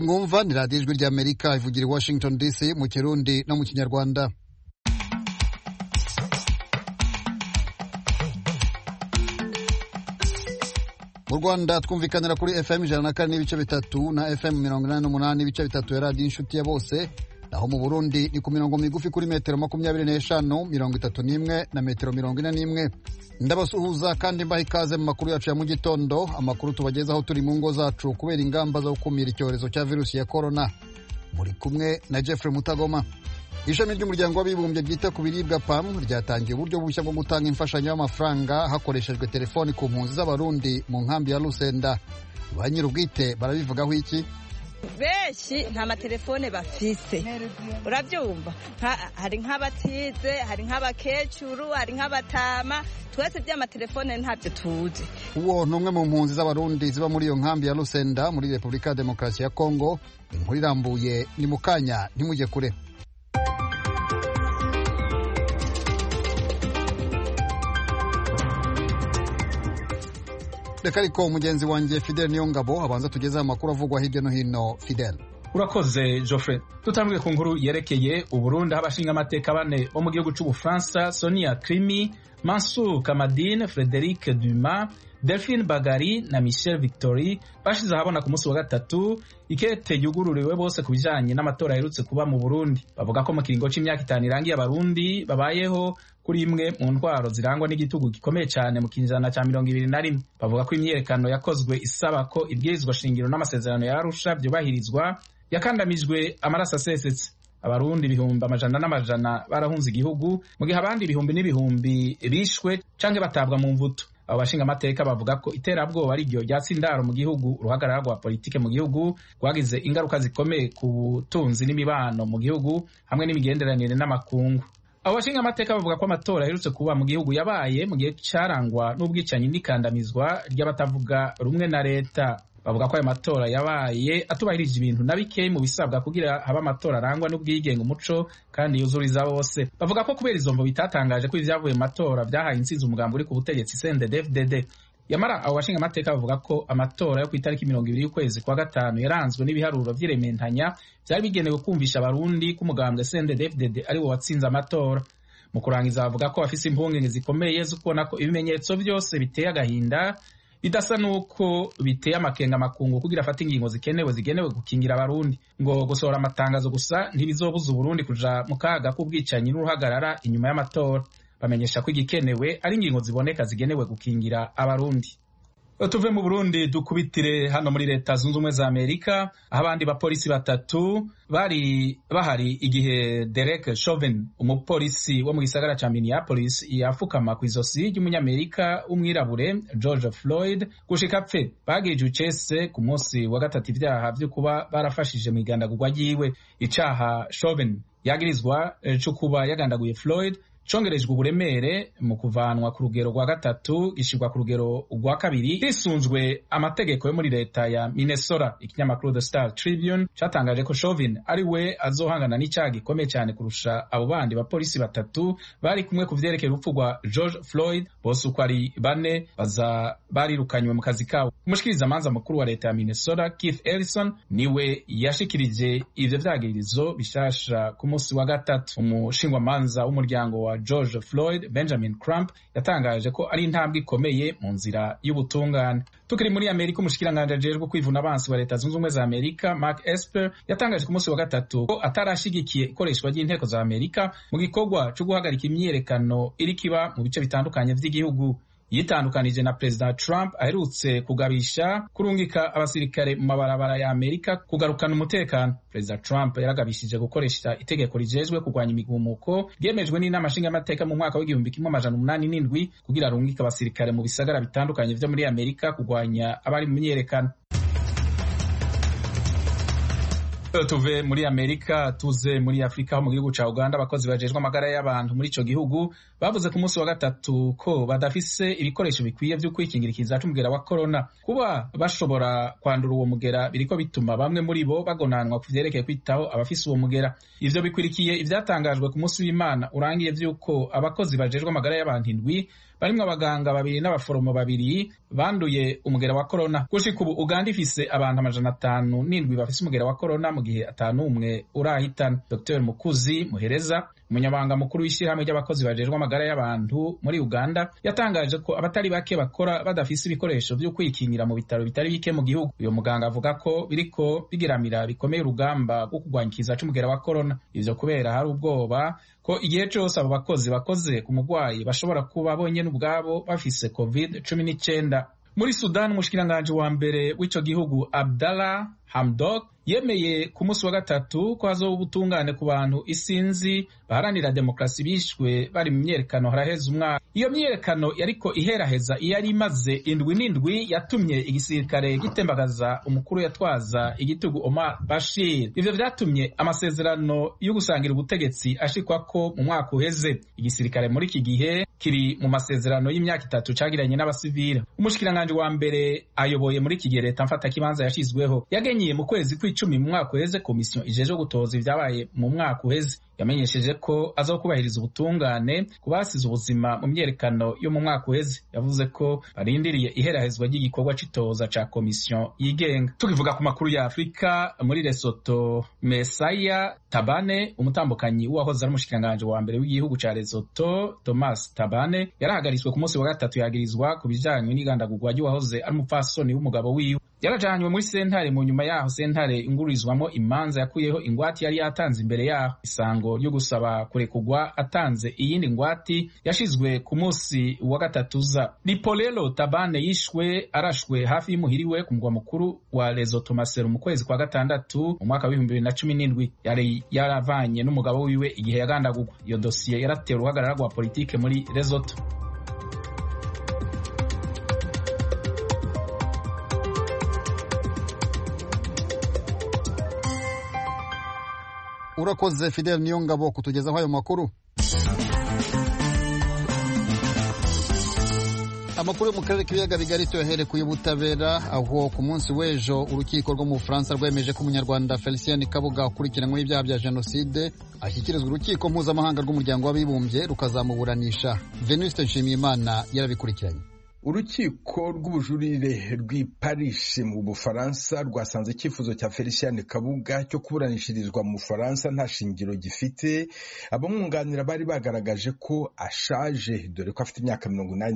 mwumva ni radiyo ijwi ry'Amerika ivugira i Washington DC mu Kirundi no mu Kinyarwanda. Mu Rwanda twumvikanira kuri FM 104.3 na FM 88.3 ya radiyo inshuti ya bose, naho mu Burundi ni ku mirongo migufi kuri metero 25, 31 na metero 41. Ndabasuhuza kandi mbaha ikaze mu makuru yacu ya mu gitondo, amakuru tubagezaho turi mu ngo zacu kubera ingamba zo gukumira icyorezo cya virusi ya corona. Muri kumwe na Jeffrey Mutagoma. Ishami ry'umuryango w'abibumbye ryita ku biribwa PAM ryatangiye uburyo bushya bwo gutanga imfashanyo y'amafaranga hakoreshejwe telefoni ku mpunzi z'abarundi mu nkambi ya Lusenda. Ba nyir'ubwite barabivugaho iki? Benshi nta matelefone bafise, urabyumva, hari nk'abatize, hari nk'abakecuru, hari nk'abatama, twese by'amatelefone ntabyo tuzi. Uwo numwe mu mpunzi z'abarundi ziba muri iyo nkambi ya Lusenda muri Repubulika ya Demokarasi ya Kongo. Inkuru irambuye ni mukanya, ntimujye kure. Reka ariko mugenzi wanjye Fidel Niyongabo abanza tugezeho amakuru avugwa hirya no hino. Fidel. Urakoze Geoffrey. Tutambwe ku nkuru yerekeye Uburundi, abashinga amateka bane bo mu gihugu c'Ubufaransa, Sonia Krimi, Mansour Kamadine, Frédéric Dumas, Delphine Bagari na Michel Victory bashize ahabona ku munsi wa gatatu ikete yugururiwe bose ku bijanye n'amatora aherutse kuba mu Burundi. Bavuga ko mu kiringo c'imyaka 5 irangiye abarundi babayeho kuri imwe mu ntwaro zirangwa n'igitugu gikomeye cyane mu kinjana cya 2021. Bavuga ko imyerekano yakozwe isaba ko ibwirizwa shingiro n'amasezerano ya Arusha byubahirizwa yakandamijwe, amaraso asesetse. Abarundi ibihumbi amajana n'amajana barahunze igihugu, mu gihe abandi ibihumbi n'ibihumbi bishwe canke batabwa mu mvuto. Abo bashinga amateka bavuga ko iterabwoba ari ryo ryatsi-ndaro mu gihugu, uruhagarara rwa politike mu gihugu rwagize ingaruka zikomeye ku butunzi n'imibano mu gihugu hamwe n'imigenderanire n'amakungu. Abo bashinga amateka bavuga ko amatora aherutse kuba mu gihugu yabaye mu gihe carangwa n'ubwicanyi n'ikandamizwa ry'abatavuga rumwe na leta. Bavuga ko ayo matora yabaye atubahirije ibintu na bike mu bisabwa kugira haba amatora arangwa n'ubwigenge, umuco kandi yuzuriza bose. Bavuga ko kubera izombo bitatangaje ko ivyavuye mu matora vyahaye intsinzi umugambi uri ku butegetsi CNDD-FDD. Yamara abo bashinga amateka bavuga ko amatora yo ku itariki 20 y'ukwezi kwa gatanu yaranzwe n'ibiharuro vy'irementanya vyari bigenewe kumvisha abarundi ko umugambwe CNDD-FDD ari wo watsinze amatora. Mu kurangiza bavuga ko bafise impungenge zikomeye zo kubona ko ibimenyetso byose biteye agahinda bidasa nuko biteye amakenga amakungu kugira afate ingingo zigenewe gukingira abarundi. Ngo gusohora amatangazo gusa ntibizobuza Uburundi kuja mu kaga k'ubwicanyi n'uruhagarara inyuma y'amatora. Bamenyesha ko igikenewe ari ingingo ziboneka zigenewe gukingira abarundi. Tuve mu Burundi dukubitire hano muri Leta Zunze Ubumwe za Amerika, aho abandi bapolisi batatu bari bahari igihe Derek Chauvin, umupolisi wo mu gisagara ca Minneapolis, yafukama kw'izosi ry'umunyamerika umwirabure George Floyd gushika apfe. Bagirije ucese ku munsi wa gatatu ivyaha vyo kuba barafashije mu igandagurwa ryiwe. Icaha Chauvin yagirizwa co kuba yagandaguye Floyd congerejwe uburemere mu kuvanwa ku rugero rwa gatatu gishirwa ku rugero rwa kabiri hisunzwe amategeko yo muri leta ya Minnesota. Ikinyamakuru The Star Tribune catangaje ko Chauvin ari we azohangana n'icyaha gikomeye cyane kurusha abo bandi bapolisi batatu bari kumwe ku vyerekeye urupfu rwa George Floyd. Bose uko ari bane barirukanywe mu kazi kabo. Umushikirizamanza mukuru wa leta ya Minnesota Keith Ellison niwe yashikirije ivyo vyagirizo bishasha ku munsi wa gatatu. Umushingwamanza w'umuryango wa George Floyd Benjamin Crump yatangaje ko ari intambwe ikomeye mu nzira y'ubutungane. Tukiri muri Amerika, umushikiranganje ajejwe kwivuna abansi wa Leta Zunze Ubumwe za Amerika Mark Esper yatangaje ku munsi wa gatatu ko atarashigikiye ikoreshwa ry'inteko za Amerika mu gikorwa cyo guhagarika imyiyerekano iri kiba mu bice bitandukanye vy'igihugu. Yitandukanije na President Trump aherutse kugabisha kurungika abasirikare mu mabarabara ya Amerika kugarukana umutekano. President Trump yaragabishije gukoresha itegeko rijejwe kurwanya imigumuko ryemejwe n'inama nshingamateka mu mwaka w'1887 kugira arungike abasirikare mu bisagara bitandukanye vyo muri Amerika kurwanya abari mu myiyerekano. Tuve muri Amerika tuze muri Afrika, aho mu gihugu ca Uganda abakozi bajejwe amagara y'abantu muri ico gihugu bavuze ku munsi wa gatatu ko badafise ibikoresho bikwiye vyo kwikingira ikiza c'umugera wa corona. Kuba bashobora kwandura uwo mugera biriko bituma bamwe muri bo bagonanwa ku vyerekeye kwitaho abafise uwo mugera. Ivyo bikwirikiye ivyatangajwe ku munsi w'Imana urangiye vy'uko abakozi bajejwe amagara y'abantu 7 barimwo abaganga 2 n'abaforomo 2 banduye umugera wa corona. Gushika ubu Uganda ifise abantu 507 bafise umugera wa corona mu gihe 51 urahitana. Dr Mukuzi Muhereza, umunyamabanga mukuru w'ishyirahamwe ry'abakozi bajejwe amagara y'abantu muri Uganda, yatangaje ko abatari bake bakora badafise ibikoresho vyo kwikingira mu bitaro bitari bike mu gihugu. Uyo muganga avuga ko biriko bigiramira bikomeye urugamba rwo kurwanya ikiza c'umugera wa corona. Ivyo kubera hari ubwoba ko igihe cyose abo bakozi bakoze ku mugwayi bashobora kuba bonyene ubwabo bafise COVID-19. Muri Sudan, umushikiranganje wa mbere w'ico gihugu Abdallah Hamdok yemeye ku munsi wa gatatu ko hazoba ubutungane ku bantu isinzi baharanira demokrasi bishwe bari mu myerekano haraheze umwaka. Iyo myerekano yariko iheraheza yari imaze indwi yatumye igisirikare gitembagaza umukuru yatwaza igitugu Omar Bashir. Ivyo vyatumye amasezerano yo gusangira ubutegetsi ashikwako mu mwaka uheze. Igisirikare muri iki gihe kiri mu masezerano y'imyaka 3 cagiranye n'abasivile. Umushikiranganje wa mbere ayoboye muri iki gihe leta mfata kibanza yashizweho yagenyeye mu kwezi kw'icumi mu mwaka uheze komisiyo ijeje gutoza ivyabaye mu mwaka uheze. Yamenyesheje ko azokubahiriza ubutungane ku basize ubuzima mu myerekano yo mu mwaka uheze. Yavuze ko barindiriye iherahezwa ry'igikorwa c'itoza ca komisiyo yigenga. Tukivuga ku makuru ya Afrika, muri Lesotho, Mesaya Tabane, umutambukanyi w'uwahoze ari umushikiranganje wa mbere w'igihugu ca Lesotho, Thomas Tabane, yarahagaritswe ku munsi wa gatatu yagirizwa ku bijanye n'igandagurwa ry'uwahoze ari umupfasoni w'umugabo wiwe. Yarajanywe muri sentare, mu nyuma yaho sentare ingururizwamo imanza yakuyeho ingwati yari yatanze imbere yaho. Isango ryo gusaba kurekugwa atanze iyindi ngwati yashizwe ku munsi wa gatatu za. Lipolelo Tabane yishwe arashwe hafi y'imuhiriwe ku mugwa mukuru wa Lesotho Maseru mu kwezi kwa gatandatu mu mwaka wa 2017. Yari yaravanye n'umugabo wiwe igihe yagandagurwa. Iyo dosiye yaratera uruhagarara rwa politike muri Lesotho. Urakoze Fidel Niyongabo kutugezaho ayo makuru. Amakuru mu karere k'ibiyaga bigari tuyaherekuye ubutabera, aho ku munsi w'ejo urukiko rwo mu Bufaransa rwemeje ko umunyarwanda Felicien Kabuga ukurikiranyweho ibyaha bya jenoside ashyikirizwa urukiko mpuzamahanga rw'umuryango w'abibumbye rukazamuburanisha. Venuste Nshimiyimana yarabikurikiranye. Urukiko rw'ubujurire rw'i Paris mu Bufaransa rwasanze icyifuzo cya Felicien Kabuga cyo kuburanishirizwa mu Bufaransa nta shingiro gifite. Abamwunganira bari bagaragaje ko ashaje, dore ko afite imyaka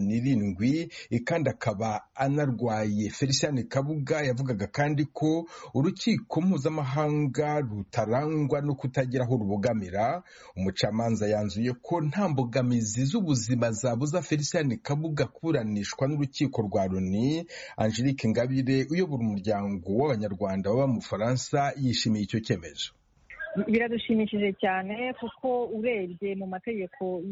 87 kandi akaba anarwaye. Felicien Kabuga yavugaga kandi ko urukiko mpuzamahanga rutarangwa no kutagira aho rubogamira. Umucamanza yanzuye ko nta mbogamizi z'ubuzima zabuza Felicien Kabuga kuburanishwa n'urukiko rwa Loni. Angelique Ngabire uyobora umuryango w'abanyarwanda baba mu Faransa yishimiye icyo cyemezo. Biradushimishije cyane kuko urebye mu mategeko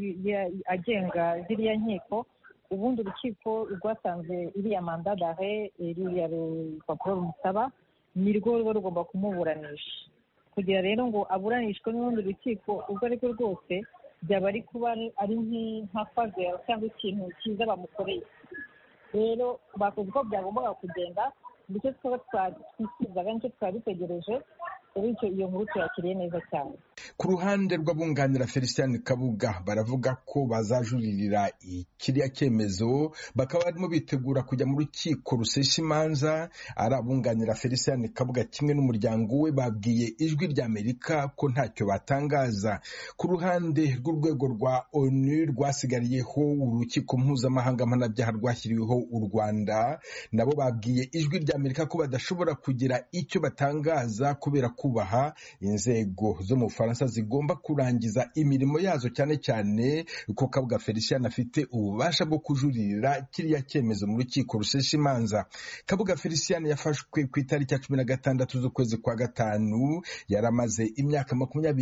agenga ziriya nkiko, ubundi urukiko rwasanze iriya manda d'arrêt, iriya rupapuro rumusaba nirwo ruba rugomba kumuburanisha. Kugira rero ngo aburanishwe n'urundi rukiko ubwo ariko rwose byaba ari kuba ari nka faveur cyangwa ikintu cyiza bamukoreye. Rero bakoze ko byagombaga kugenda, ndetse twitwifuzaga nicyo twari dutegereje. Bityo iyo nkuru tuyakiriye neza cyane. Ku ruhande rw'abunganira Felicien Kabuga baravuga ko bazajuririra ikiriya cyemezo, bakaba barimo bitegura kujya mu rukiko rusesha imanza. Ari abunganira Felicien Kabuga kimwe n'umuryango we babwiye Ijwi ry'Amerika ko ntacyo batangaza. Ku ruhande rw'urwego rwa ONU rwasigariyeho urukiko mpuzamahanga mpanabyaha rwashyiriweho u Rwanda, nabo babwiye Ijwi ry'Amerika ko badashobora kugira icyo batangaza kubera kubaha inzego zo mu Faransa zigomba kurangiza imirimo yazo, cyane cyane ko Kabuga Felicien afite ububasha bwo kujuririra kiriya cyemezo mu rukiko rusesha imanza. Kabuga Felicien yafashwe ku itariki ya 16 z'ukwezi kwa gatanu. Yaramaze imyaka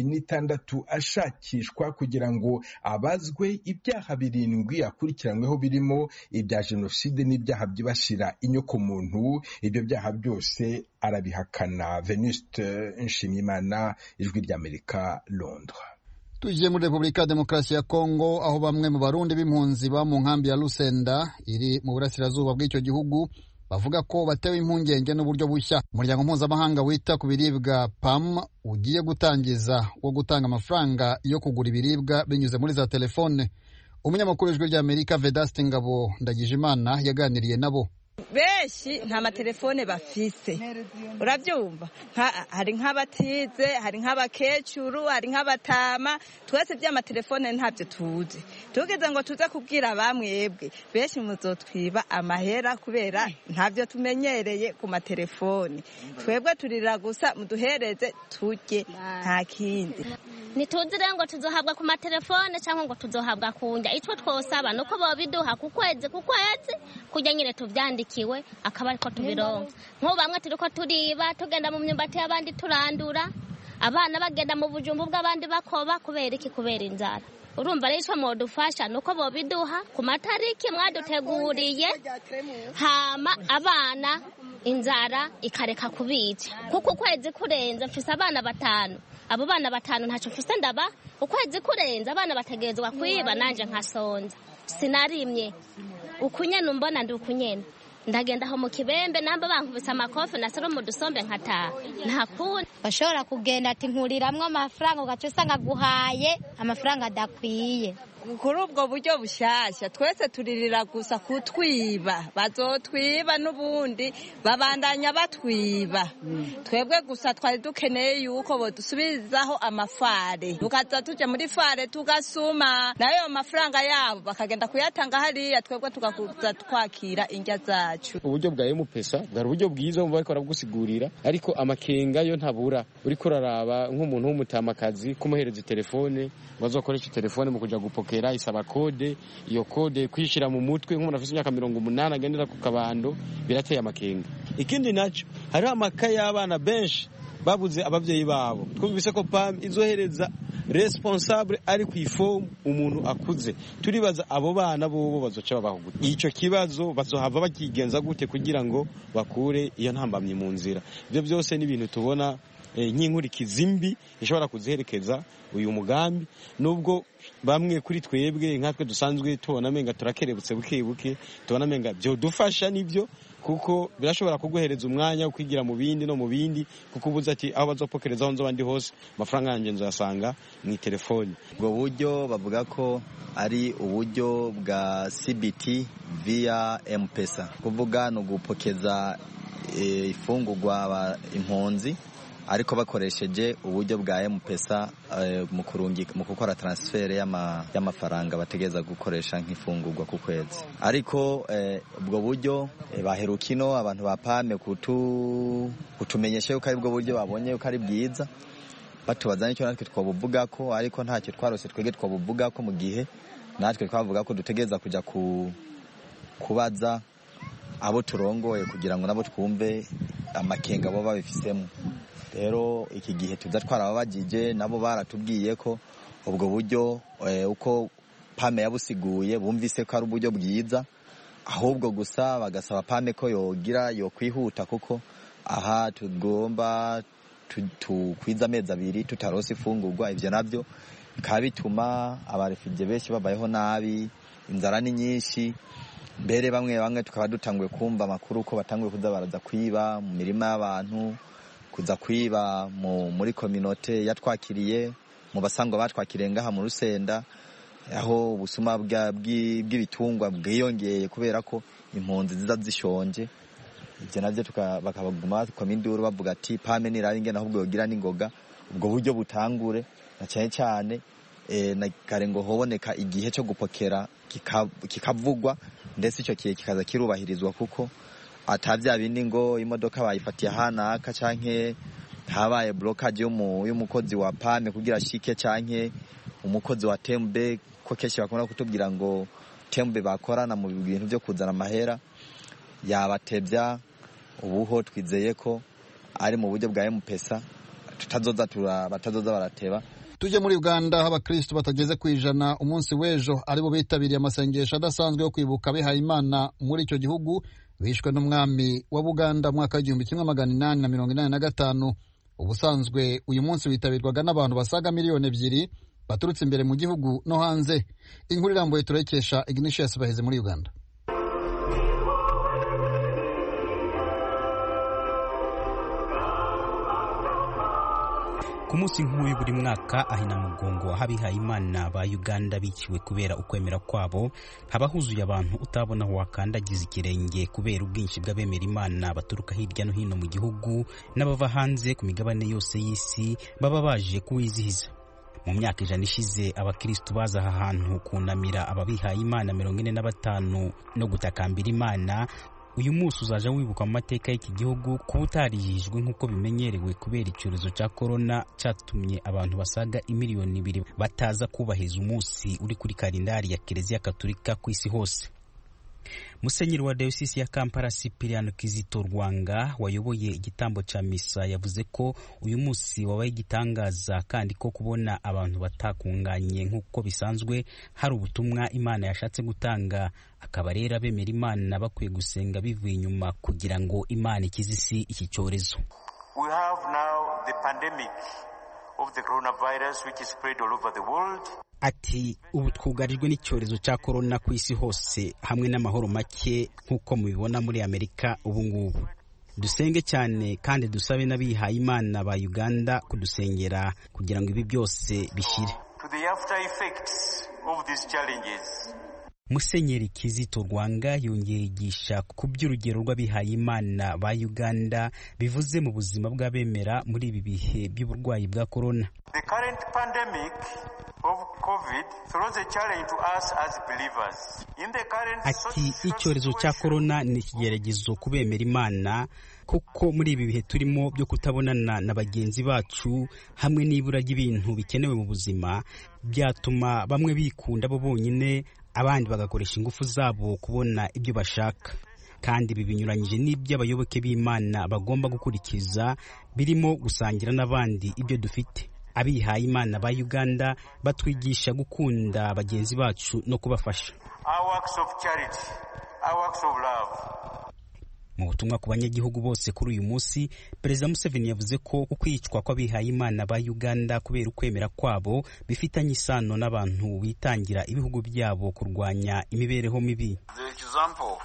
26 ashakishwa kugira ngo abazwe ibyaha 7 akurikiranyweho, birimo ibya jenoside n'ibyaha byibasira inyokomuntu. Ibyo byaha byose arabihakana. Venuste Nshimiyimana, Ijwi ry'Amerika, Londres. Tugiye muri Repubulika ya Demokarasi ya Kongo, aho bamwe mu Barundi b'impunzi ba mu nkambi ya Lusenda iri mu burasirazuba bw'icyo gihugu bavuga ko batewe impungenge n'uburyo bushya umuryango mpuzamahanga wita ku biribwa PAM ugiye gutangiza wo gutanga amafaranga yo kugura ibiribwa binyuze muri za telefone. umunyamakuru w'ijwi ry'Amerika Vedaste Ngabo Ndagijimana yaganiriye nabo. Benshi nta matelefone bafise, urabyumva, hari nk'abatize, hari nk'abakecuru, hari nk'abatama, twese by'amatelefone ntabyo tuzi. Tugeze ngo tuze kubwira bamwebwe, benshi muzotwiba amahera kubera ntabyo tumenyereye ku matelefone. Twebwe turira gusa muduhereze turye, nta kindi. Ntituzi rero ngo tuzohabwa ku matelefone cyangwa ngo tuzohabwa kunja. Icyo twosaba nuko bobiduha ku kwezi kujya nyine tuvyandikiwe akaba ariko tubironka. Nko bamwe turiko turiba tugenda mu myumbati y'abandi turandura, abana bagenda mu bujumbu bw'abandi bakoba kubera iki? Kubera inzara. Urumva rero icyo modufasha nuko bobiduha ku matariki mwaduteguriye, hama abana inzara ikareka kubica. Kuko ukwezi kurenze mfise abana 5. Abo bana 5 ntacyo mfise ndaba. Ukwezi kurenze abana bategerezwa kwiba, nanje nkasonza. Sinarimye ukunyene umbona ndi ukunyene, ndagenda aho mu kibembe namba bankubise amakofe nasero mu dusombe nkataha. Ntakundi bashobora kugenda ati nkuriramwe amafaranga ugaca usanga guhaye amafaranga adakwiye. Kuri ubwo buryo bushasha twese turirira gusa kutwiba, bazotwiba n'ubundi babandanya batwiba. Twebwe gusa twari dukeneye yuko bodusubizaho amafare, tukaza tujya muri fare tugasuma, nayo amafaranga yabo bakagenda kuyatanga hariya, twebwe tugakuza twakira indya zacu. Uburyo bwa M-Pesa bwari uburyo bwiza mu bariko baragusigurira, ariko amakenga yo ntabura. Uriko uraraba nk'umuntu w'umutamakazi kumuhereza telefone, bazokoresha telefone mu kuja gupokera, isaba kode, iyo kode kwishira mu mutwe nk'umuntu afite imyaka 80 agendera ku kabando, birateye amakenga. Ikindi naco hari amakaye y'abana benshi babuze abavyeyi babo. Twumvise ko PAM izohereza responsable ari ku ifomu umuntu akuze. Turibaza abo bana bobo bazoca babaho gute? Ico kibazo bazohava bakigenza gute kugira ngo bakure iyo ntambamye mu nzira? Ibyo byose ni ibintu tubona nk'inkurikizi mbi ishobora kuziherekeza uyu mugambi, nubwo bamwe kuri twebwe nkatwe dusanzwe tubona menga turakerebutse buke tubona menga byo dufasha nibyo, kuko birashobora kuguhereza umwanya wo kwigira mu bindi no mu bindi, kuko ubuze ati aho bazopokereza aho nzobandi hose amafaranga yanjye nzasanga mu telefone. Ubwo buryo bavuga ko ari uburyo bwa CBT via M-Pesa, kuvuga no gupokeza ifungurwa impunzi ariko bakoresheje uburyo bwa M-Pesa mu gukora transfer y'amafaranga bategeza gukoresha nk'ifungurwa ku kwezi. Ariko ubwo buryo baherukino abantu ba PAM kutumenyesha yuko ari bwo buryo babonye yuko ari bwiza, batubaza n'icyo natwe twabuvuga ko, ariko ntacyo twarose twege twabuvuga ko, mu gihe natwe twavuga ko dutegeza kujya kubaza abo turongoye kugira ngo nabo twumve amakenga bo babifisemo. Rero iki gihe tuza twarababagije, nabo baratubwiye ko ubwo buryo uko PAM yabusiguye bumvise ko ari uburyo bwiza, ahubwo gusa bagasaba PAM ko yo kwihuta, kuko aha tugomba tukwiza amezi 2 tutarose ifungurwa. Ivyo navyo bikaba bituma abarefugye benshi babayeho nabi, inzara ni nyinshi. Mbere bamwe tukaba dutanguye kumva amakuru ko batanguye kuza baraza kwiba mu mirima y'abantu, kuza kwiba muri communauté yatwakiriye, mu basangwa batwakiriye ngaha mu Rusenda, aho ubusuma bw'ibitungwa bwiyongeye kubera ko impunzi ziza zishonje. Ivyo navyo bakabaguma kominduru bavuga ati PAM nirabe ingene ahubwo yogira n'ingoga ubwo buryo butangure, na cyane na kare ngo hoboneka igihe cyo gupokera kikavugwa, ndetse icyo kihe kikaza kirubahirizwa, kuko atavya bindi ngo imodoka bayifatiye hanaka canke habaye blockage y'umukozi wa PAM kugira shike canke umukozi wa Tembe, ko keshi bakunda kutubwira ngo Tembe bakorana mu bintu byo kuzana amahera yabatevya. Ubuho twizeye ko ari mu buryo bwa M-Pesa batazoza barateba. Tuje muri Uganda, abakristo batageze kwijana umunsi w'ejo aribo bitabiriye amasengesho adasanzwe yo kwibuka abihaye Imana muri icyo gihugu bishwe n'umwami wa Buganda mwaka 1885. Ubusanzwe uyu munsi witabirwaga n'abantu basaga 2 miliyoni baturutse imbere mu gihugu no hanze. Inkuru irambuye turekesha Ignatius Baheze muri Uganda. ku munsi nk'uyu buri mwaka ahina mugongo ahabihaye Imana ba Uganda biciwe kubera ukwemera kwabo, haba huzuye abantu utabona aho wakandagiza ikirenge kubera ubwinshi bw'abemera Imana baturuka hirya no hino mu gihugu n'abava hanze ku migabane yose y'isi baba baje kuwizihiza. Mu myaka 100 ishize abakristo baza aha hantu kunamira ababihaye Imana 45 no gutakambira Imana. Uyu munsi uzaje wibuka mu mateka y'iki gihugu kuba utarijijwe nk'uko bimenyerewe kubera icyorezo cya corona cyatumye abantu basaga 2 miliyoni bataza kubahiriza umunsi uri kuri kalendari ya Kiliziya Katolika ku isi hose. Musenyeri wa Diocese ya Kampala Cyprian Kizito Rwanga wayoboye igitambo ca misa yavuze ko uyu munsi wabaye igitangaza kandi ko kubona abantu batakunganye nk'uko bisanzwe hari ubutumwa Imana yashatse gutanga, akaba rero abemera Imana bakwiye gusenga bivuye inyuma kugira ngo Imana ikize isi iki cyorezo. We have now the pandemic of the coronavirus which is spread all over the world. Ati ubu twugarijwe n'icyorezo cya corona ku isi hose hamwe n'amahoro make nk'uko mubibona muri Amerika ubu ngubu. Dusenge cyane kandi dusabe n'abihaye Imana ba Uganda kudusengera kugira ngo ibi byose bishire. To the after effects of these challenges. Musenyeri Kizito Rwanga yongeye yigisha ku by'urugero rw'abihaye Imana ba Uganda bivuze mu buzima bw'abemera muri ibi bihe by'uburwayi bwa corona. The current pandemic of COVID throws a challenge to us as believers. In the current ati icyorezo cya corona ni ikigeragezo kubemera Imana kuko muri ibi bihe turimo byo kutabonana na bagenzi bacu hamwe n'ibura ry'ibintu bikenewe mu buzima byatuma bamwe bikunda bo bonyine, abandi bagakoresha ingufu zabo kubona ibyo bashaka, kandi ibi binyuranyije n'ibyo abayoboke b'Imana bagomba gukurikiza birimo gusangira n'abandi ibyo dufite. Abihaye Imana ba Uganda batwigisha gukunda bagenzi bacu no kubafasha. Our works of charity, our works of love. Mu butumwa ku banyagihugu bose kuri uyu munsi, Perezida Museveni yavuze ko ukwicwa kw'abihaye Imana ba Uganda kubera ukwemera kwabo bifitanye isano n'abantu bitangira ibihugu byabo kurwanya imibereho mibi. The example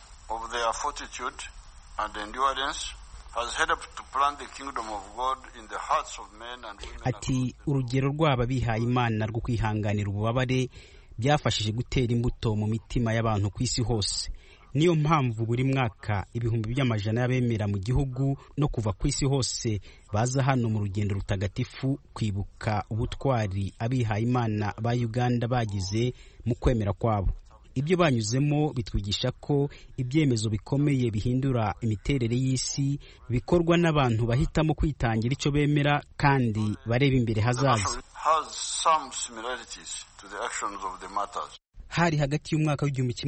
of their fortitude and endurance has helped to plant the kingdom of God in the hearts of men and women. Ati urugero rw'aba bihaye Imana rwo kwihanganira ububabare byafashije gutera imbuto mu mitima y'abantu ku isi hose. Niyo mpamvu buri mwaka ibihumbi by'amajana y'abemera mu gihugu no kuva ku isi hose baza hano mu rugendo rutagatifu kwibuka ubutwari abihaye Imana ba Uganda bagize mu kwemera kwabo. Ibyo banyuzemo bitwigisha ko ibyemezo bikomeye bihindura imiterere y'isi bikorwa n'abantu bahitamo kwitangira icyo bemera kandi bareba imbere hazaza. Hari hagati y'umwaka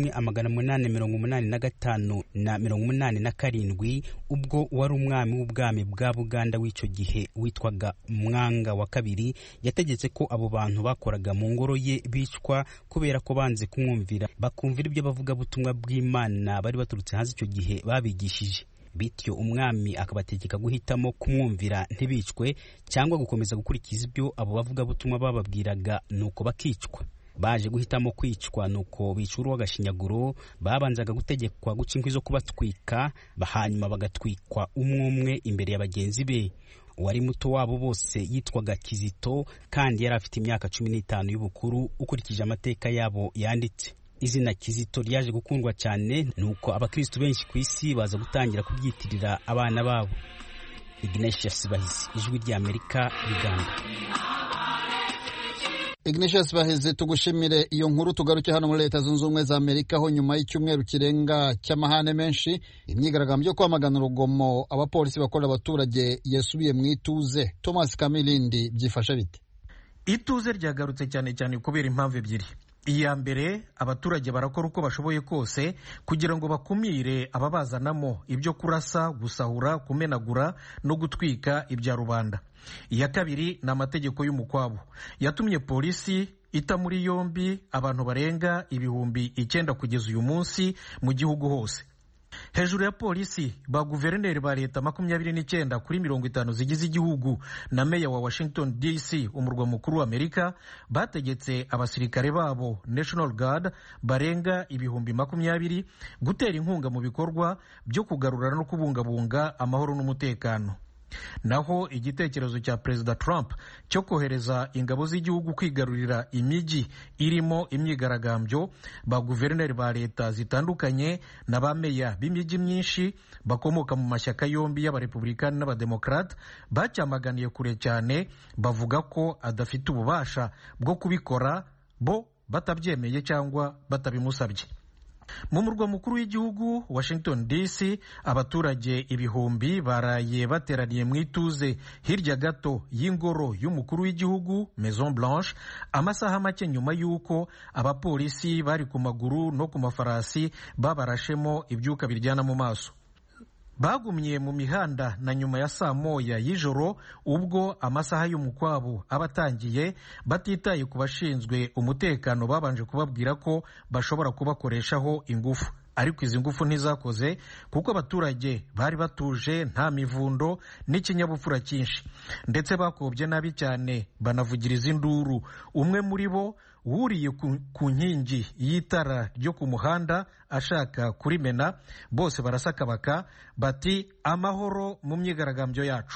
w'1885 na 1887 ubwo wari umwami w'ubwami bwa Buganda w'icyo gihe witwaga Mwanga wa kabiri yategetse ko abo bantu bakoraga mu ngoro ye bicwa kubera ko banze kumwumvira bakumvira ibyo bavuga butumwa bw'Imana bari baturutse hanze icyo gihe babigishije. Bityo umwami akabategeka guhitamo kumwumvira ntibicwe cyangwa gukomeza gukurikiza ibyo abo bavuga butumwa bababwiraga nuko bakicwa. Baje guhitamo kwicwa nuko bicuru w'agashinyaguro babanzaga gutegekwa guca inkwi zo kubatwika bahanyuma bagatwikwa umwe imbere ya bagenzi be. Uwari muto wabo bose yitwaga Kizito kandi yari afite imyaka 15 y'ubukuru ukurikije amateka yabo yanditse. Izina Kizito ryaje gukundwa cyane nuko abakristo benshi ku isi baza gutangira kubyitirira abana babo. Ignatius Bahizi, Ijwi ry'Amerika, Uganda. Ignatius Bahizi, tugushimire. Iyo nkuru tugaruke hano muri Leta Zunze Ubumwe za Amerika ho nyuma y'icyumweru kirenga cy'amahane menshi imyigaragambyo yo kwamagana urugomo abapolisi bakorera abaturage yesubiye mu ituze. Thomas Kamilindi, byifashe bite? Ituze ryagarutse cyane cyane kubera impamvu ebyiri. Iya mbere, abaturage barakora uko bashoboye kose kugira ngo bakumire ababazanamo ibyo kurasa, gusahura, kumenagura no gutwika ibya rubanda. Iya kabiri ni amategeko y'umukwabo yatumye polisi ita muri yombi abantu barenga 9,000 kugeza uyu munsi mu gihugu hose. Hejuru ya polisi ba guverineri ba leta 29 kuri 50 zigize igihugu na meya wa Washington DC umurwa mukuru wa Amerika bategetse abasirikare babo National Guard barenga 20,000 gutera inkunga mu bikorwa byo kugarura no kubungabunga amahoro n'umutekano. naho igitekerezo cya Perezida Trump cyo kohereza ingabo z'igihugu kwigarurira imijyi irimo imyigaragambyo, ba guverineri ba leta zitandukanye na ba meya b'imijyi myinshi bakomoka mu mashyaka yombi y'abarepublikani n'abademokarate bacyamaganiye kure cyane, bavuga ko adafite ububasha bwo kubikora bo batabyemeye cyangwa batabimusabye. Mu murwa mukuru w'igihugu Washington DC, abaturage ibihumbi baraye bateraniye mu ituze hirya gato y'ingoro y'umukuru w'igihugu Maison Blanche, amasaha make nyuma y'uko abapolisi bari ku maguru no ku mafarasi babarashemo ibyuka biryana mu maso. Bagumye mu mihanda na nyuma ya saa moya y'ijoro, ubwo amasaha y'umukwabu abatangiye, batitaye ku bashinzwe umutekano babanje kubabwira ko bashobora kubakoreshaho ingufu. Ariko izi ngufu ntizakoze kuko abaturage bari batuje, nta mivundo n'ikinyabupfura cyinshi, ndetse bakobye nabi cyane banavugiriza induru. Umwe muri bo wuriye ku nkingi y'itara ryo ku muhanda ashaka kurimena, bose barasakabaka bati amahoro mu myigaragambyo yacu.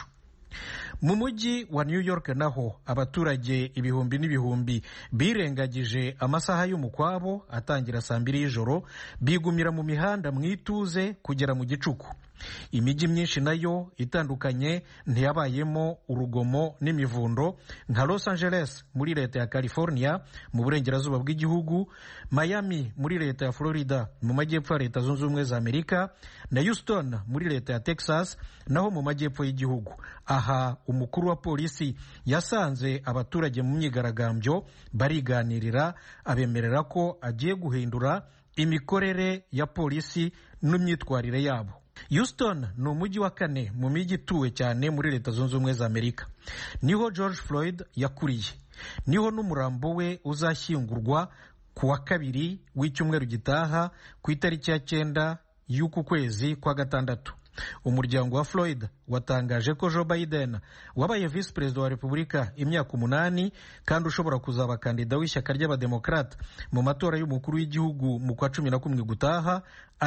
Mu mujyi wa New York naho abaturage ibihumbi n'ibihumbi birengagije amasaha y'umukwabo atangira saa 2 y'ijoro, bigumira mu mihanda mu ituze kugera mu gicuku. Imijyi myinshi nayo itandukanye ntiyabayemo urugomo n'imivundo, nka Los Angeles muri leta ya California mu burengerazuba bw'igihugu, Miami muri leta ya Florida mu majyepfo ya Leta Zunze Ubumwe za Amerika, na Houston muri leta ya Texas naho mu majyepfo y'igihugu. Aha umukuru wa polisi yasanze abaturage mu myigaragambyo bariganirira, abemerera ko agiye guhindura imikorere ya polisi n'imyitwarire yabo. Houston ni umujyi wa 4 mu mijyi ituwe cyane muri Leta Zunze Ubumwe za Amerika. Niho George Floyd yakuriye, niho n'umurambo we uzashyingurwa ku wa 2 w'icyumweru gitaha ku itariki ya 9 y'uku kwezi kwa gatandatu. Umuryango wa Floyd watangaje ko Joe Biden wabaye visi perezida wa Repubulika imyaka 8 kandi ushobora kuzaba kandida w'ishyaka ry'abademokarate mu matora y'umukuru w'igihugu mu kwa 11 gutaha,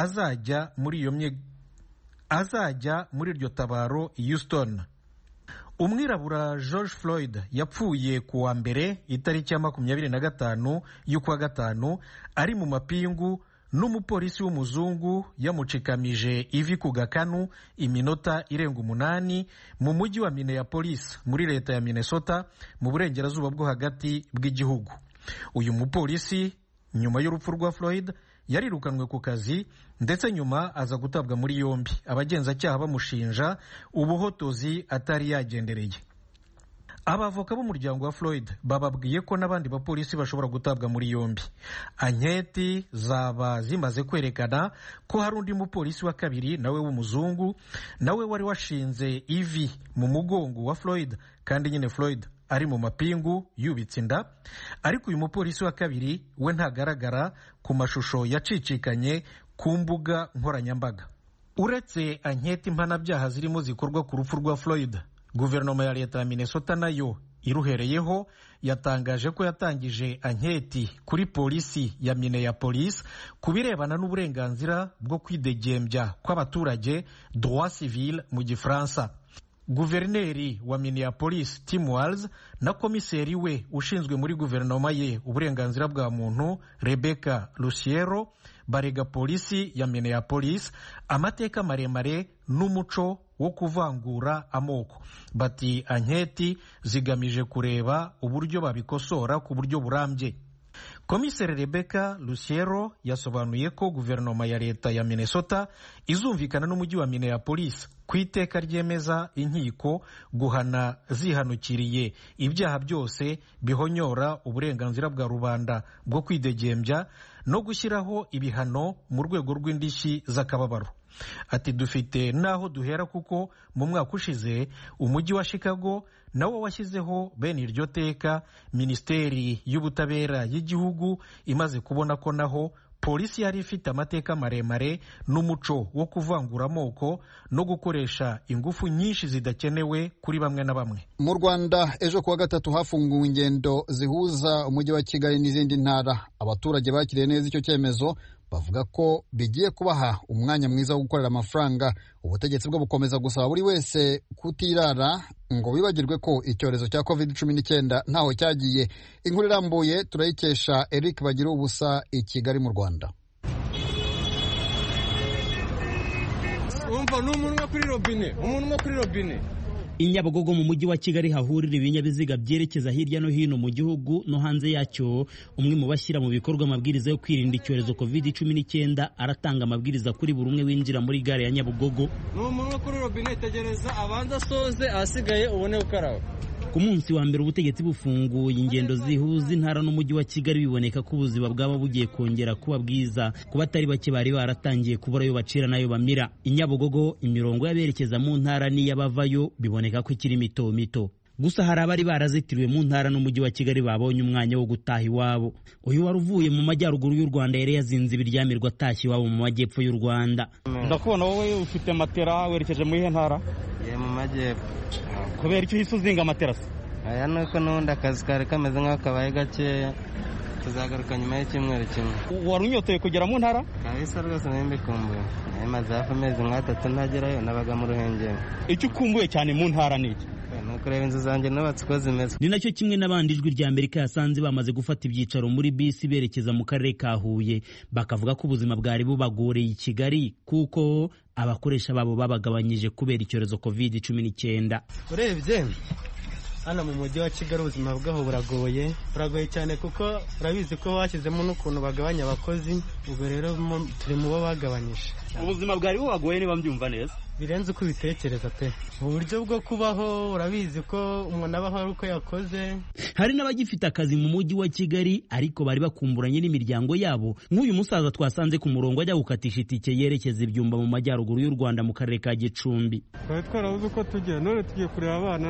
azajya muri iryo tabaro i Houston. Umwirabura George Floyd yapfuye ku wa mbere itariki ya 25 y'ukwa gatanu ari mu mapingu n'umupolisi w'umuzungu yamucikamije ivi ku gakanu iminota irenga 8 mu mujyi wa Minneapolis muri leta ya Minnesota mu burengerazuba bwo hagati bw'igihugu. Uyu mupolisi nyuma y'urupfu rwa Floyd yarirukanwe ku kazi, ndetse nyuma aza gutabwa muri yombi, abagenzacyaha bamushinja ubuhotozi atari yagendereye. Abavoka b'umuryango wa Floyd bababwiye ko n'abandi bapolisi bashobora gutabwa muri yombi. Anketi zaba zimaze kwerekana ko hari undi mupolisi wa kabiri nawe w'umuzungu, nawe wari washinze ivi mu mugongo wa Floyd, kandi nyine Floyd ari mu mapingu yubitse inda. Ariko uyu mupolisi wa kabiri we ntagaragara ku mashusho yacicikanye ku mbuga nkoranyambaga. Uretse anketi mpanabyaha zirimo zikorwa ku rupfu rwa Floyd, guverinoma ya leta ya Minnesota nayo iruhereyeho yatangaje ko yatangije anketi kuri polisi ya Minneapolis ku birebana n'uburenganzira bwo kwidegembya kw'abaturage, droit civil mu gifaransa. Guverineri wa Minneapolis Tim Walz na komiseri we ushinzwe muri guverinoma ye uburenganzira bwa muntu Rebecca Luciero barega polisi ya Minneapolis amateka maremare n'umuco wo kuvangura amoko. Bati anketi zigamije kureba uburyo babikosora ku buryo burambye. Komiseri Rebecca Luciero yasobanuye ko guverinoma ya leta ya Minnesota izumvikana n'umujyi wa Minneapolis ku iteka ryemeza inkiko guhana zihanukiriye ibyaha byose bihonyora uburenganzira bwa rubanda bwo kwidegembya no gushyiraho ibihano mu rwego rw'indishyi z'akababaro. Ati dufite naho duhera kuko mu mwaka ushize umujyi wa Chicago nawo washyizeho bene iryo teka, Minisiteri y'Ubutabera y'igihugu imaze kubona ko naho polisi yari ifite amateka maremare n'umuco wo kuvangura amoko no gukoresha ingufu nyinshi zidakenewe kuri bamwe na bamwe. Mu Rwanda ejo kuwa gatatu hafunguwe ingendo zihuza umujyi wa Kigali n'izindi ntara. Abaturage bakiriye neza icyo cyemezo bavuga ko bigiye kubaha umwanya mwiza wo gukorera amafaranga. Ubutegetsi bwo bukomeza gusaba buri wese kutirara ngo bibagirwe ko icyorezo cya COVID-19 ntaho cyagiye. Inkuru irambuye turayikesha Eric Bagira ubusa i Kigali mu Rwanda. Umunwa kuri robine. I Nyabugogo mu mujyi wa Kigali hahurira ibinyabiziga byerekeza hirya no hino mu gihugu no hanze yacyo. Umwe mu bashyira mu bikorwa amabwiriza yo kwirinda icyorezo COVID-19 aratanga amabwiriza kuri buri umwe winjira muri gare ya Nyabugogo. Umunwa kuri robine, tegereza abanza soze, ahasigaye ubone gukaraba. Ku munsi wa mbere ubutegetsi bufunguye ingendo zihuza intara n'umujyi wa Kigali, biboneka ko ubuzima bwaba bugiye kongera kuba bwiza ku batari bake bari baratangiye kubura ayo bacira nayo bamira. I Nyabugogo imirongo y'aberekeza mu ntara n'iy'abavayo biboneka ko ikiri mito mito. Gusa hari abari barazitiriwe mu ntara n'umujyi wa Kigali babonye umwanya wo gutaha iwabo. Uyu wari uvuye mu majyaruguru y'u Rwanda yari yazinze ibiryamirwa atashye iwabo mu majyepfo y'u Rwanda. Ndakubona wowe ufite matera werekeje mu ntara? Mu majyepfo. Kubera icyo uhise uzinga amaterasi? Aya nuko n'ubundi akazi kari kameze nk'akabaye gakeya, tuzagaruka nyuma y'icyumweru kimwe. Wari unyoteye kugera mu ntara? Kabisa rwose nimbikumbuye. Maze hafi amezi nk'atatu ntagerayo, nabaga mu Ruhengeri. Icyo ukumbuye cyane mu ntara ni iki? Kureba inzu zanjye nubatse uko zimeze. Ni nacyo kimwe n'abandi Ijwi rya Amerika yasanze bamaze gufata ibyicaro muri bisi berekeza mu karere ka Huye, bakavuga ko ubuzima bwari bubagoreye i Kigali kuko abakoresha babo babagabanyije kubera icyorezo COVID-19. Urebye hano mu mujyi wa Kigali ubuzima bwaho buragoye cyane kuko urabizi ko bashyizemo n'ukuntu bagabanya abakozi, ubwo rero turi mu bo bagabanyije. Ubuzima bwari bubagoye niba mbyumva neza? Birenze uko ubitekereza pe. Uburyo bwo kubaho urabizi ko umuntu abaho ari uko yakoze. Hari n'abagifite akazi mu mujyi wa Kigali ariko bari bakumburanye n'imiryango yabo. Nk'uyu musaza twasanze ku murongo ajya gukatisha itike yerekeza Ibyumba mu majyaruguru y'u Rwanda mu karere ka Gicumbi. Twari twarabuze uko tujya, none tugiye kureba abana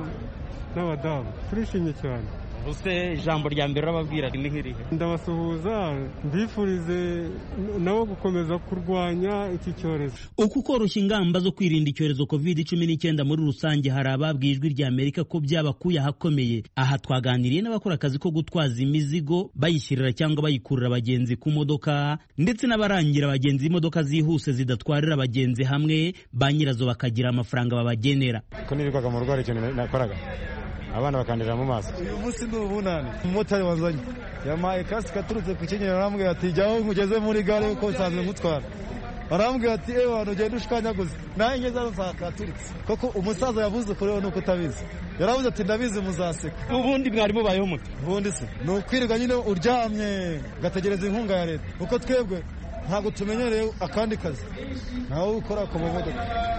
n'abadamu. Turishimye cyane. Use ijambo rya mbere urababwira ni nk'irihe? Ndabasuhuza, mbifurize nabo gukomeza kurwanya iki cyorezo. Uku koroshya ingamba zo kwirinda icyorezo COVID-19 muri rusange, hari ababwiye Ijwi rya Amerika ko byabakuye ahakomeye. Aha twaganiriye n'abakora akazi ko gutwaza imizigo bayishyirira cyangwa bayikurira abagenzi ku modoka, ndetse n'abarangira abagenzi imodoka zihuse zidatwarira abagenzi hamwe, ba nyirazo bakagira amafaranga babagenera. Ko nirikwaga mu rugo hari ikintu nakoraga, abana bakandira mu maso. Uyu munsi ni ubunani. Umumotari wanzanye yamaye kasike aturutse ku Kinyinya, arambwira ati jyaho ngugeze muri gare uko nsanzwe ngutwara. Arambwira ati abantu ugenda ushikanyaguze, nawe ngeze aho nsakaturitse. Koko umusaza yavuze ko rero nuko utabizi. Yaravuze ati ndabizi muzaseka. Ubundi mwari mubayeho mute? Ubundi se ni ukwirirwa nyine uryamye gategereza inkunga ya leta, kuko twebwe ntabwo tumenyereye akandi kazi. Nawe ukora ku modoka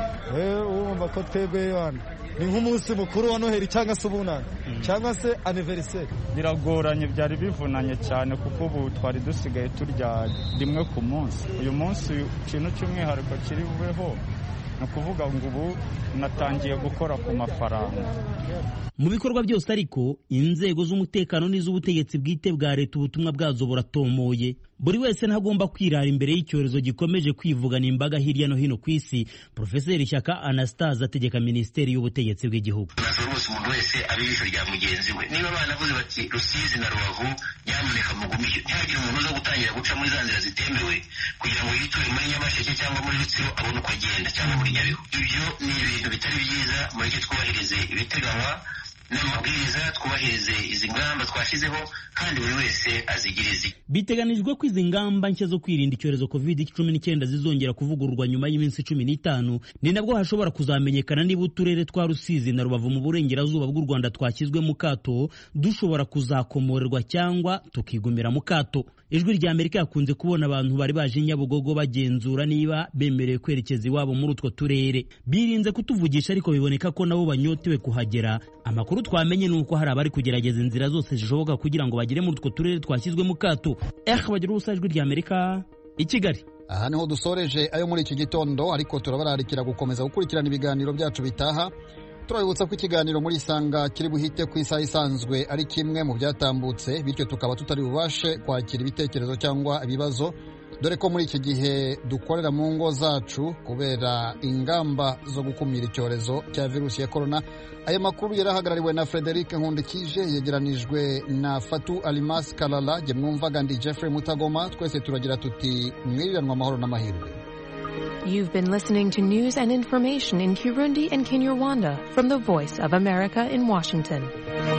wumva ko twebwe yana ni nk'umunsi mukuru wa Noheli cyangwa se ubunani cyangwa se anniversaire. Biragoranye, byari bivunanye cyane kuko ubu twari dusigaye turya rimwe ku munsi. Uyu munsi ikintu cy'umwihariko kiri bubeho ni ukuvuga ngo ubu natangiye gukora ku mafaranga. Mu bikorwa byose ariko inzego z'umutekano n'iz'ubutegetsi bwite bwa leta ubutumwa bwazo buratomoye. Buri wese ntagomba kwirara imbere y'icyorezo gikomeje kwivugana imbaga hirya no hino ku isi. Profeseri Shyaka Anastase ategeka Minisiteri y'Ubutegetsi bw'Igihugu. Rwose umuntu wese ari ijisho rya mugenzi we. Niba banavuze bati Rusizi na Rubavu nyamuneka mugumishe, ntihagire umuntu uza gutangira guca muri za nzira zitemewe kugira ngo yiture muri Nyamasheke cyangwa muri Rutsiro abone uko agenda cyangwa muri Nyabihu. Ibyo ni ibintu bitari byiza, mureke twubahirize ibiteganywa n'amabwiriza, twubahirize izi ngamba twashizeho kandi buri wese azigirize. Biteganijwe ko izi ngamba nshya zo kwirinda icyorezo COVID-19 zizongera kuvugururwa nyuma y'iminsi 15. Ni nabwo hashobora kuzamenyekana niba uturere twa Rusizi na Rubavu mu burengerazuba bw'u Rwanda twashyizwe mu kato dushobora kuzakomorerwa cyangwa tukigumira mu kato. Ijwi rya Amerika yakunze kubona abantu bari baje Nyabugogo bagenzura niba bemerewe kwerekeza iwabo muri utwo turere. Birinze kutuvugisha ariko biboneka ko nabo banyotewe kuhagera. Amakuru twamenye ni uko hari abari kugerageza inzira zose zishoboka kugira ngo bagere muri utwo turere twashyizwe mu kato. Bagira ubusa, Ijwi rya Amerika i Kigali. Aha niho dusoreje ayo muri iki gitondo, ariko turabararikira gukomeza gukurikirana ibiganiro byacu bitaha. Turabibutsa ko ikiganiro muri Isanga kiri buhite ku isaha isanzwe ari kimwe mu byatambutse, bityo tukaba tutari bubashe kwakira ibitekerezo cyangwa ibibazo dore ko muri iki gihe dukorera mu ngo zacu kubera ingamba zo gukumira icyorezo cya virusi ya korona. Aya makuru yarahagarariwe na Frederic Nkundikije, yegeranijwe na Fatu Alimas Kalala. Jye mwumvaga ndi Jeffrey Mutagoma. Twese turagira tuti mwiriranwa amahoro n'amahirwe. You've been listening to news and information in Kirundi and Kinyarwanda from the Voice of America in Washington.